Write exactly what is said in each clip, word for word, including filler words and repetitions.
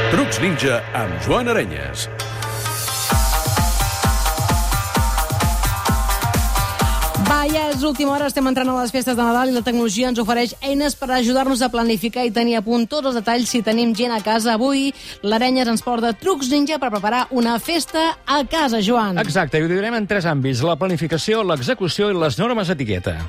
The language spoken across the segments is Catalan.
Trucs Ninja amb Joan Arenyes. Va, ja és l'última hora, estem entrant a les festes de Nadal i la tecnologia ens ofereix eines per ajudar-nos a planificar i tenir a punt tots els detalls si tenim gent a casa. Avui l'Arenyes ens porta Trucs Ninja per preparar una festa a casa, Joan. Exacte, i ho dividirem en tres àmbits: la planificació, l'execució i les normes etiqueta.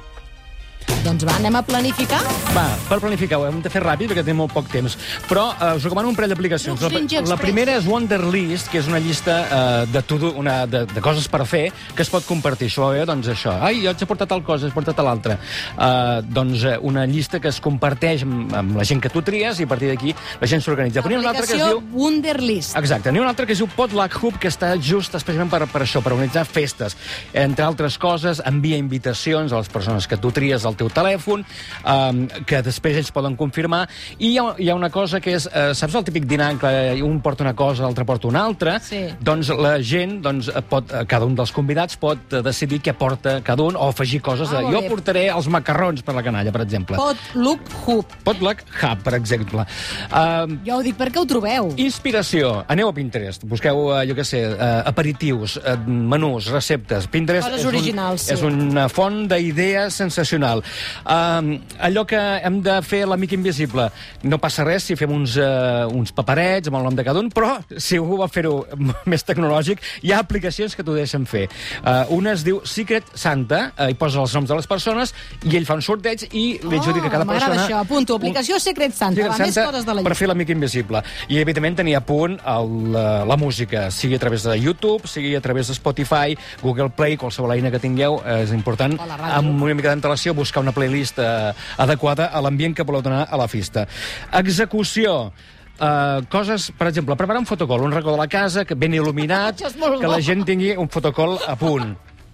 Doncs va, anem a planificar? Va, per planificar ho hem de fer ràpid perquè tenim molt poc temps. Però eh, us recomano un parell d'aplicacions. La, la primera és Wonderlist, que és una llista eh, de, todo, una, de, de coses per fer que es pot compartir. Això, eh? Doncs això. Ai, jo t'he portat tal cosa, has portat l'altra. Eh, doncs eh, una llista que es comparteix amb, amb la gent que tu tries i a partir d'aquí la gent s'organitza. L'aplicació diu... Wonderlist. Exacte. N'hi ha una altra que es diu Potluck Hub, que està just especialment per, per això, per organitzar festes. Entre altres coses, envia invitacions a les persones que tu tries al teu telèfon, um, que després ells poden confirmar, i hi ha, hi ha una cosa que és, uh, saps el típic dinar que un porta una cosa, l'altre porta una altra? Sí. Doncs la gent, doncs, pot, cada un dels convidats pot decidir què porta cada un, o afegir coses. Ah, de, jo portaré els macarrons per la canalla, per exemple. Potluck Hub. Potluck Hub, per exemple. Um, jo ho dic perquè ho trobeu. Inspiració. Aneu a Pinterest. Busqueu, uh, jo què sé, uh, aperitius, uh, menús, receptes. Pinterest coses és, un, originals, sí. és una font d'idees sensacional. Um, allò que hem de fer l'amic invisible. No passa res si fem uns, uh, uns paperets amb el nom de cada un, però si algú vol fer-ho més tecnològic, hi ha aplicacions que t'ho deixen fer. Uh, una es diu Secret Santa, uh, hi posa els noms de les persones i ell fa un sorteig i li adjudica a cada persona... M'agrada això, apunto. Aplicació Secret Santa, Secret va, Santa més coses de la llista. Per fer l'amic invisible. I, evidentment, tenia a punt el, la, la música, sigui a través de YouTube, sigui a través de Spotify, Google Play, qualsevol eina que tingueu, és important, amb una mica d'antelació, buscar una playlist eh, adequada a l'ambient que voleu donar a la festa. Execució. Uh, coses, per exemple, preparar un fotocol, un racó de la casa que ben il·luminat, que la gent tingui un fotocol a punt.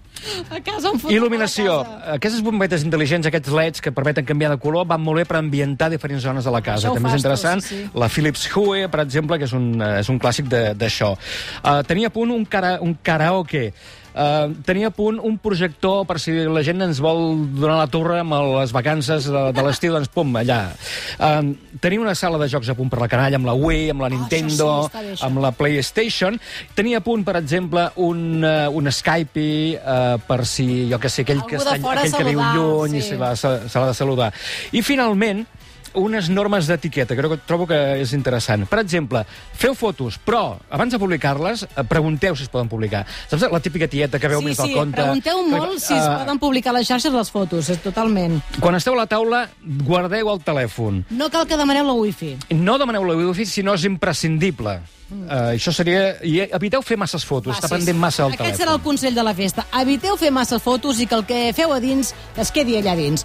A casa, un fotocol. Il·luminació. Aquestes bombetes intel·ligents, aquests leds que permeten canviar de color, van molt bé per ambientar diferents zones de la casa. També és interessant. Tu, sí, sí. La Philips Hue, per exemple, que és un, és un clàssic d'això. Uh, tenia a punt un, cara, un karaoke. Uh, tenia a punt un projector per si la gent ens vol donar la torre amb les vacances de, de l'estiu, doncs pum, allà. Uh, tenia una sala de jocs a punt per la canalla, amb la Wii, amb la Nintendo, oh, sí, bé, amb la PlayStation. Tenia a punt, per exemple, un, uh, un Skype uh, per si, jo que sé, aquell, que, està, aquell que viu lluny, sí. i se l'ha de saludar. I finalment, unes normes d'etiqueta, que trobo que és interessant. Per exemple, feu fotos, però abans de publicar-les, pregunteu si es poden publicar. Saps la típica tieta que veu sí, més sí, del compte? Sí, pregunteu molt si es poden publicar a les xarxes les fotos, és totalment. Quan esteu a la taula, guardeu el telèfon. No cal que demaneu la wifi. No demaneu la wifi si no és imprescindible. Mm. Uh, això seria... I eviteu fer masses fotos, ah, està sí, pendent massa el Aquest telèfon. serà el consell de la festa. Eviteu fer masses fotos i que el que feu a dins es quedi allà dins.